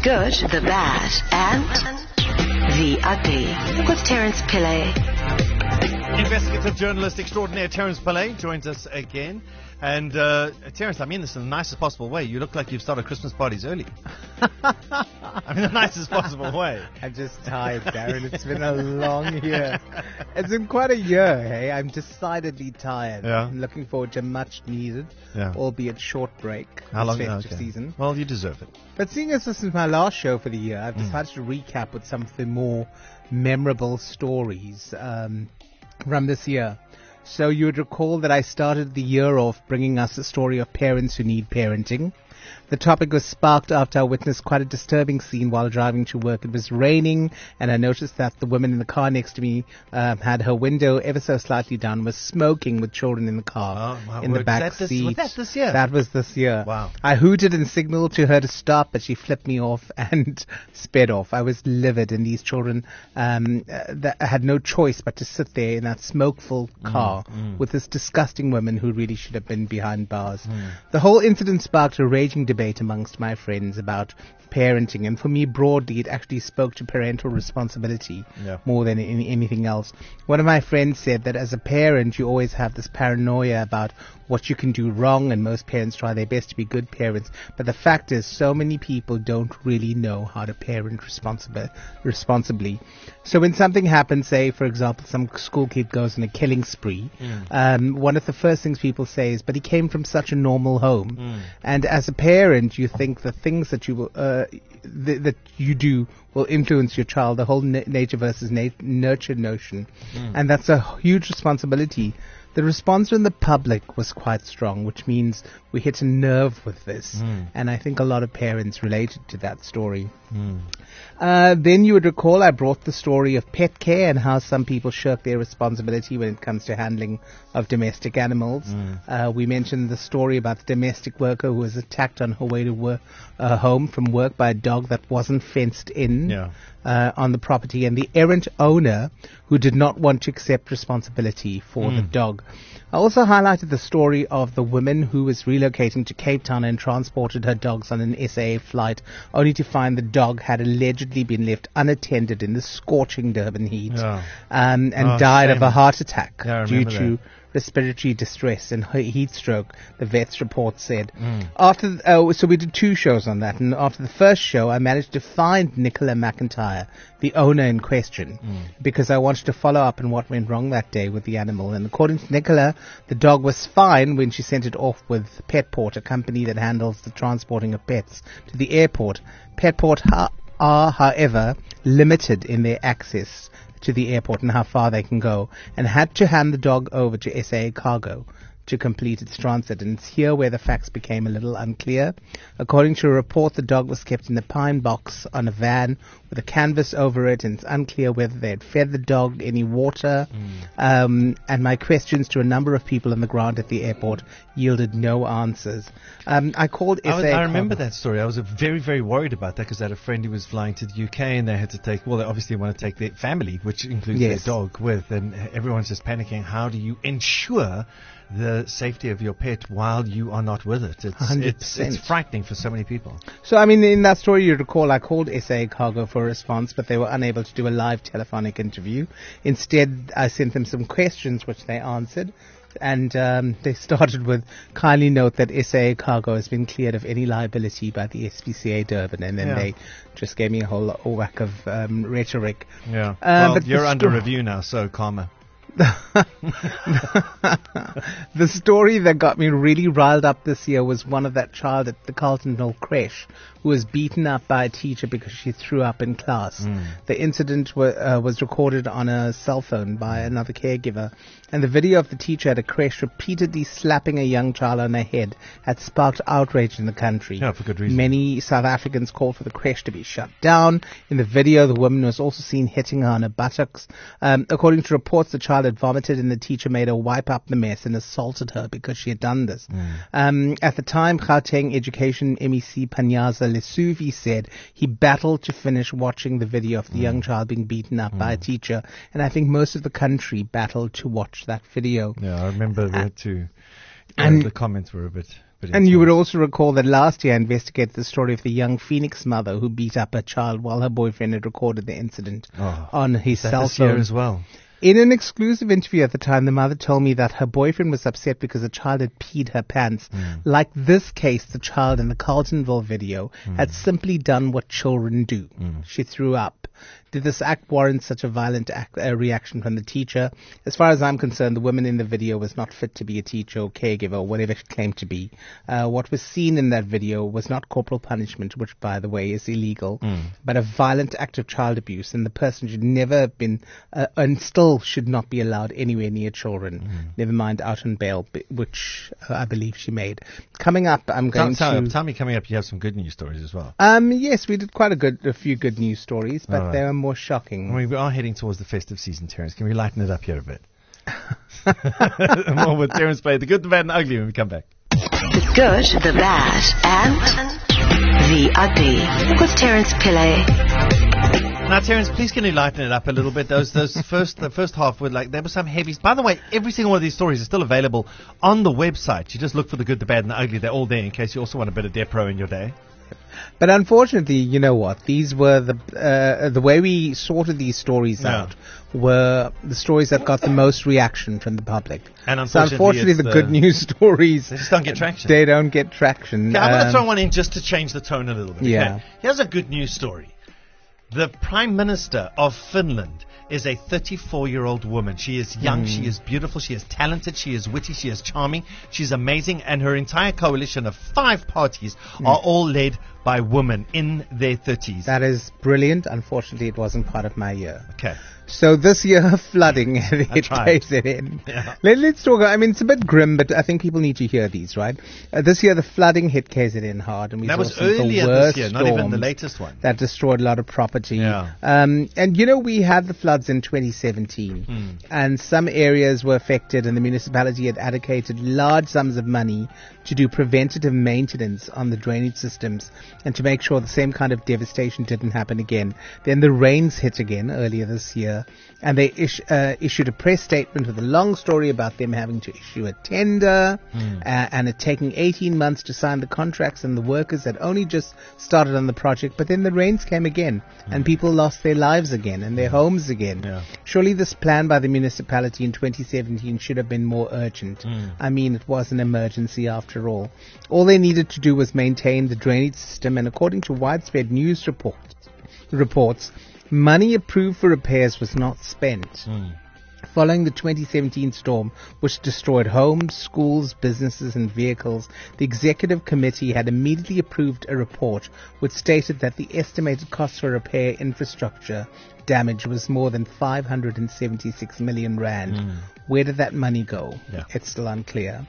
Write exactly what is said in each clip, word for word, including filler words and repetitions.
good, the bad, and the ugly. With Terence Pillay. Investigative journalist extraordinaire Terence Pillay joins us again. And uh, Terence, I mean this in the nicest possible way. You look like you've started Christmas parties early. I mean the nicest possible way. I'm just tired, Darren. It's been a long year. It's been quite a year, hey? I'm decidedly tired. Yeah. I'm looking forward to a much needed, yeah. albeit short break. How long? Festive Okay. season. Well, you deserve it. But seeing as this is my last show for the year, I've decided mm. to recap with some of the more memorable stories um, from this year. So you would recall that I started the year off bringing us a story of parents who need parenting. The topic was sparked after I witnessed quite a disturbing scene while driving to work. It was raining, and I noticed that the woman in the car next to me um, had her window ever so slightly down, was smoking with children in the car, oh, wow. in the back that seat. This, was that this year? That was this year. Wow. I hooted and signaled to her to stop, but she flipped me off and sped off. I was livid, and these children um, uh, that had no choice but to sit there in that smoke-filled car mm, mm. with this disgusting woman who really should have been behind bars. Mm. The whole incident sparked a raging debate amongst my friends about parenting, and for me broadly it actually spoke to parental responsibility yeah. more than any, anything else. One of my friends said that as a parent you always have this paranoia about what you can do wrong, and most parents try their best to be good parents, but the fact is so many people don't really know how to parent responsibi- responsibly. So when something happens, say for example some school kid goes on a killing spree, mm. um, one of the first things people say is, but he came from such a normal home. Mm. And as a parent you think the things that you will uh, th- that you do will influence your child, the whole na- nature versus na- nurture notion. Mm. And that's a huge responsibility. The response from the public was quite strong, which means we hit a nerve with this. Mm. And I think a lot of parents related to that story. Mm. Uh, then you would recall I brought the story of pet care and how some people shirk their responsibility when it comes to handling of domestic animals. Mm. Uh, we mentioned the story about the domestic worker who was attacked on her way to work, uh, home from work by a dog that wasn't fenced in. Yeah. Uh, on the property, and the errant owner who did not want to accept responsibility for mm. the dog. I also highlighted the story of the woman who was relocating to Cape Town and transported her dogs on an S A A flight, only to find the dog had allegedly been left unattended in the scorching Durban heat, yeah. um, and oh, died shame. of a heart attack yeah, due to that. respiratory distress and heat stroke, the vet's report said. Mm. After, uh, so we did two shows on that, and after the first show, I managed to find Nicola McIntyre, the owner in question, mm. because I wanted to follow up on what went wrong that day with the animal. And according to Nicola, the dog was fine when she sent it off with Petport, a company that handles the transporting of pets, to the airport. Petport ha- are, however, limited in their access to the airport and how far they can go, and had to hand the dog over to S A A Cargo to complete its transit. And it's here where the facts became a little unclear. According to a report, the dog was kept in a pine box on a van with a canvas over it, and it's unclear whether they had fed the dog any water. Mm. Um, and my questions to a number of people on the ground at the airport yielded no answers. Um, I called S A A I, was, I remember Cargo. that story. I was very, very worried about that because I had a friend who was flying to the U K, and they had to take, well, they obviously want to take their family, which includes yes. their dog, with, and everyone's just panicking. How do you ensure the safety of your pet while you are not with it? It's, it's it's frightening for so many people. So, I mean, in that story, you recall, I called S A A Cargo for a response, but they were unable to do a live telephonic interview. Instead, I sent them some questions, which they answered. And um, they started with, kindly note that S A A Cargo has been cleared of any liability by the S P C A Durban. And then yeah. they just gave me a whole a whack of um, rhetoric. Yeah. Uh, well, but you're under sto- review now, so karma. The story that got me really riled up this year was one of that child at the Carlton Hill creche who was beaten up by a teacher because she threw up in class. Mm. The incident w- uh, was recorded on a cell phone by another caregiver, and the video of the teacher at a creche repeatedly slapping a young child on the head had sparked outrage in the country. Yeah, for good reason. Many South Africans called for the creche to be shut down. In the video, the woman was also seen hitting her on her buttocks. Um, according to reports, the child had vomited, and the teacher made her wipe up the mess and assaulted her because she had done this. Mm. Um, at the time, Gauteng Education M E C Panyaza Lesuvi said he battled to finish watching the video of the mm. young child being beaten up mm. by a teacher, and I think most of the country battled to watch that video. Yeah, I remember uh, that too. And the comments were a bit Brilliant And you would stories. also recall that last year I investigated the story of the young Phoenix mother who beat up her child while her boyfriend had recorded the incident Oh, on his Is that cell this year phone. as well? In an exclusive interview at the time, the mother told me that her boyfriend was upset because the child had peed her pants. Mm. Like this case, the child in the Carltonville video Mm. had simply done what children do. Mm. She threw up. Did this act warrant such a violent act, uh, reaction from the teacher? As far as I'm concerned, the woman in the video was not fit to be a teacher or caregiver or whatever she claimed to be. Uh, what was seen in that video was not corporal punishment, which, by the way, is illegal, Mm. but a violent act of child abuse, and the person should never have been, uh, and still should not be allowed anywhere near children, Mm. never mind out on bail, b- which uh, I believe she made. Coming up, I'm Tell, going tell, to... tell me, coming up, you have some good news stories as well. Um, yes, we did quite a good, a few good news stories, but All right. they were more shocking. I mean, we are heading towards the festive season, Terence. Can we lighten it up here a bit? More with Terence Play, the good, the bad, and the ugly when we come back. The good, the bad, and the ugly. With Terence Pillay. Now, Terence, please can you lighten it up a little bit? Those, those first, the first half were like, there were some heavies. By the way, every single one of these stories is still available on the website. You just look for the good, the bad, and the ugly. They're all there in case you also want a bit of Depro in your day. But unfortunately, you know what? These were the uh, the way we sorted these stories Yeah. out were the stories that got the most reaction from the public. And So unfortunately, unfortunately, it's the good news stories They just don't get traction. They don't get traction. Okay, I'm going to Um, throw one in just to change the tone a little bit. Yeah. Okay? Here's a good news story. The Prime Minister of Finland is a thirty-four-year-old woman. She is young, she is beautiful, she is talented, she is witty, she is charming, she's amazing, and her entire coalition of five parties are all led by women in their thirties. That is brilliant. Unfortunately, it wasn't part of my year. Okay. So this year, flooding hit tried. K Z N. Yeah. Let, let's talk. I mean, it's a bit grim, but I think people need to hear these, right? Uh, this year, the flooding hit K Z N hard, and we That saw was some of the earlier worst this year, not even the storms latest one. that destroyed a lot of property. Yeah. Um, and you know, we had the floods in twenty seventeen, Mm. and some areas were affected, and the municipality had allocated large sums of money to do preventative maintenance on the drainage systems and to make sure the same kind of devastation didn't happen again. Then the rains hit again earlier this year, and they ish, uh, issued a press statement with a long story about them having to issue a tender Mm. uh, and it taking eighteen months to sign the contracts, and the workers had only just started on the project, but then the rains came again and people lost their lives again and their homes again. Yeah. Surely this plan by the municipality in twenty seventeen should have been more urgent. Mm. I mean, it was an emergency after all. All they needed to do was maintain the drainage system, and according to widespread news reports, reports money approved for repairs was not spent. Mm. Following the twenty seventeen storm, which destroyed homes, schools, businesses and vehicles, the executive committee had immediately approved a report which stated that the estimated cost for repair infrastructure damage was more than five hundred seventy-six million rand. Mm. Where did that money go? Yeah. It's still unclear.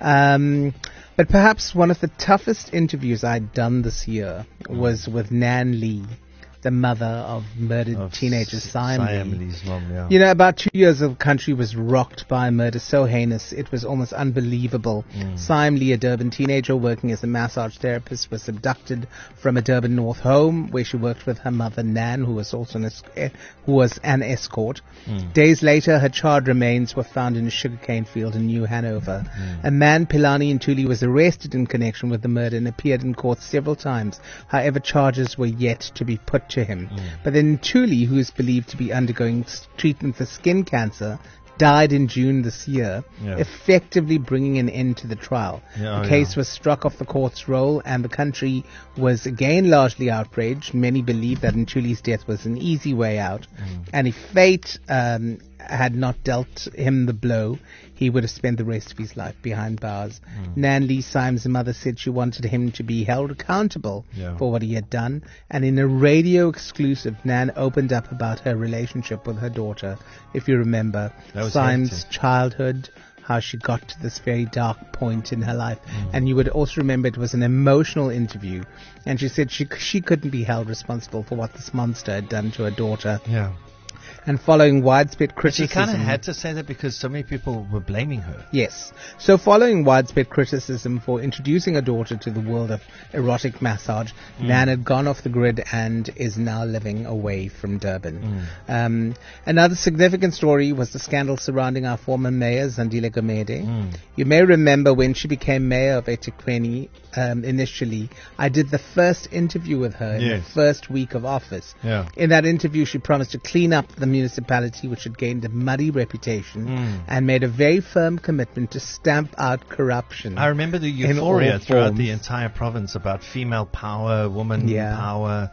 Um, but perhaps one of the toughest interviews I'd done this year was with Nan Lee, the mother of murdered Of teenager S- Simon Siam Lee. Lee's mom, yeah. You know, about two years the country was rocked by a murder so heinous it was almost unbelievable. Mm. Simon Lee, a Durban teenager working as a massage therapist, was abducted from a Durban North home where she worked with her mother Nan, who was also an, es- eh, who was an escort. Mm. Days later, her charred remains were found in a sugarcane field in New Hanover. Mm. A man, Pilani Ntuli, was arrested in connection with the murder and appeared in court several times. However, charges were yet to be put to him. Mm. But then Ntuli, who is believed to be undergoing s- treatment for skin cancer, died in June this year, Yeah. effectively bringing an end to the trial. Yeah, oh, the case yeah. was struck off the court's roll, and the country was again largely outraged. Many believe that Ntuli's death was an easy way out, Mm. and if fate um, had not dealt him the blow, he would have spent the rest of his life behind bars. Mm. Nan Lee Symes' mother said she wanted him to be held accountable Yeah. for what he had done, and in a radio exclusive, Nan opened up about her relationship with her daughter. If you remember, That was Symes' hectic. childhood, how she got to this very dark point in her life. Mm. And you would also remember it was an emotional interview, and she said she she couldn't be held responsible for what this monster had done to her daughter. Yeah. And following widespread But she criticism... kind of had to say that because so many people were blaming her. Yes. So following widespread criticism for introducing her daughter to the world of erotic massage, Mm. Nan had gone off the grid and is now living away from Durban. Mm. Um, another significant story was the scandal surrounding our former mayor, Zandile Gumede. Mm. You may remember when she became mayor of eThekwini, um, initially, I did the first interview with her in Yes. the first week of office. Yeah. In that interview, she promised to clean up the municipality, which had gained a muddy reputation, Mm. and made a very firm commitment to stamp out corruption. I remember the In euphoria all throughout forms. the entire province about female power, woman Yeah. power,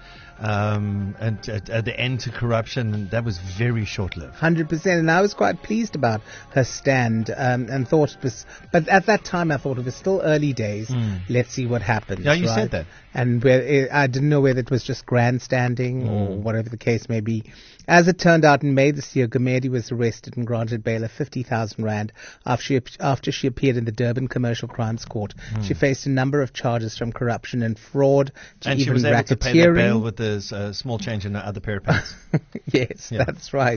um, and at, at the end to corruption, and that was very short-lived. one hundred percent, and I was quite pleased about her stand, um, and thought it was, but at that time I thought it was still early days. Mm. Let's see what happens. Yeah, you right? said that. And where it, I didn't know whether it was just grandstanding or Mm. whatever the case may be. As it turned out, in May this year, Gumede was arrested and granted bail of fifty thousand rand after she, after she appeared in the Durban Commercial Crimes Court. Mm. She faced a number of charges from corruption and fraud to And she even was able to pay the racketeering. bail with a uh, small change in her other pair of pants. Yes, Yeah. that's right.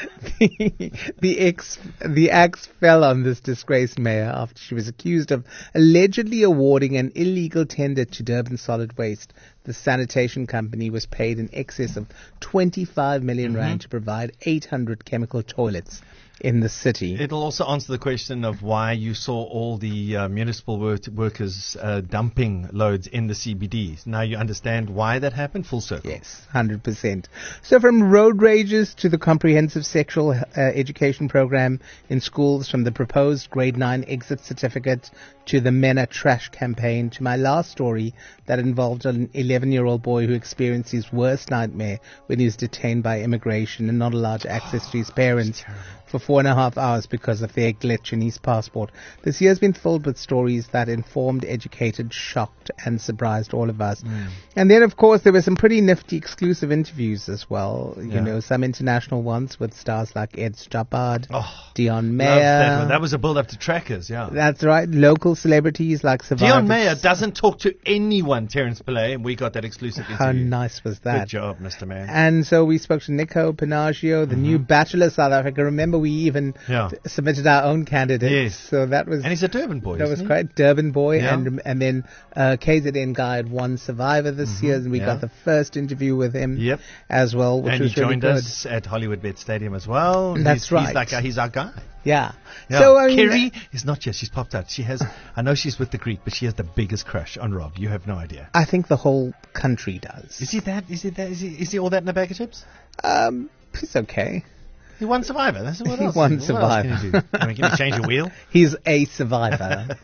The, the ex, the axe fell on this disgraced mayor after she was accused of allegedly awarding an illegal tender to Durban Solid Waste. The sanitation company was paid in excess of twenty-five million rand to provide eight hundred chemical toilets in the city. It'll also answer the question of why you saw all the uh, municipal wor- workers uh, dumping loads in the C B Ds. Now you understand why that happened? Full circle. Yes, one hundred percent. So from road rages to the comprehensive sexual uh, education program in schools, from the proposed grade nine exit certificate to the Men Are Trash campaign, to my last story that involved an eleven-year-old boy who experienced his worst nightmare when he was detained by immigration and not allowed to access to his parents for four and a half hours because of their glitch in his passport. This year has been filled with stories that informed, educated, shocked, and surprised all of us. Mm. And then, of course, there were some pretty nifty exclusive interviews as well. You Yeah. know, some international ones with stars like Ed Stoppard, Oh, Dion Love that one. Mayer. That was a build-up to Trackers, yeah. That's right. Local celebrities like Survivor. Dion Mayer doesn't talk to anyone, Terence Pillay, and we got that exclusive How interview. nice was that? Good job, Mister Man. And so we spoke to Nico Panaggio, the new Bachelor South Africa. Remember, we even Yeah. t- submitted our own candidate. Yes. So that was And he's a Durban boy, that was isn't he? great. Durban boy, Yeah. and and then uh, K Z N guy had won Survivor this year, and we yeah. got the first interview with him. Yep. As well, which And was he joined really good. us at Hollywood Bet Stadium as well. That's he's, right. He's, like, uh, he's our guy. Yeah. Yeah. So I mean, Kerry is not yet. She's popped out. She has. I know she's with the Greek, but she has the biggest crush on Rob. You have no idea. I think the whole country does. Is he that? Is he that? Is he? Is he all that in a bag of chips? Um, it's okay. He won Survivor. That's what He else. won what Survivor. Else can you do? I mean, can you change a wheel? He's a survivor.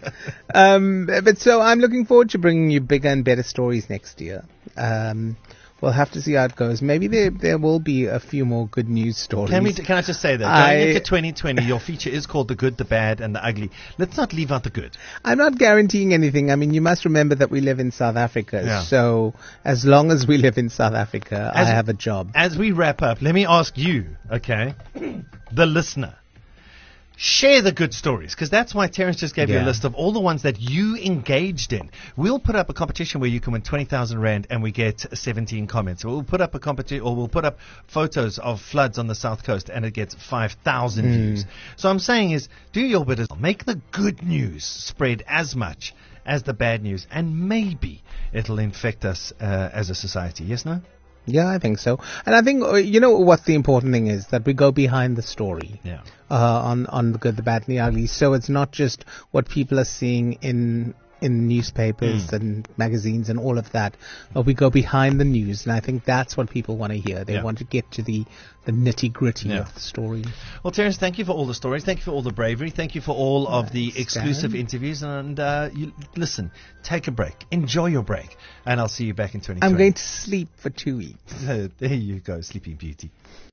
um, but so I'm looking forward to bringing you bigger and better stories next year. Um, we'll have to see how it goes. Maybe there there will be a few more good news stories. Can we? Can I just say that I- going into twenty twenty, your feature is called the good, the bad, and the ugly. Let's not leave out the good. I'm not guaranteeing anything. I mean, you must remember that we live in South Africa. Yeah. So as long as we live in South Africa, As- I have a job. As we wrap up, let me ask you, okay, the listener. Share the good stories, because that's why Terence just gave you a Yeah. list of all the ones that you engaged in. We'll put up a competition where you can win twenty thousand rand and we get seventeen comments. We'll put up a competition, or we'll put up photos of floods on the south coast and it gets five thousand views. So I'm saying is, do your bit as well. Make the good news spread as much as the bad news, and maybe it'll infect us uh, as a society. Yes, no? Yeah, I think so. And I think, uh, you know, what the important thing is, that we go behind the story. Yeah. Uh, on, on the good, the bad, and the ugly. So it's not just what people are seeing in in newspapers Mm. and magazines and all of that. But we go behind the news, and I think that's what people want to hear. They Yeah. want to get to the, the nitty-gritty Yeah. of the story. Well, Terence, thank you for all the stories. Thank you for all the bravery. Thank you for all of the Thanks, exclusive Dan. interviews. And uh, you, listen, take a break. Enjoy your break. And I'll see you back in twenty twenty. I'm going to sleep for two weeks. There you go, Sleeping Beauty.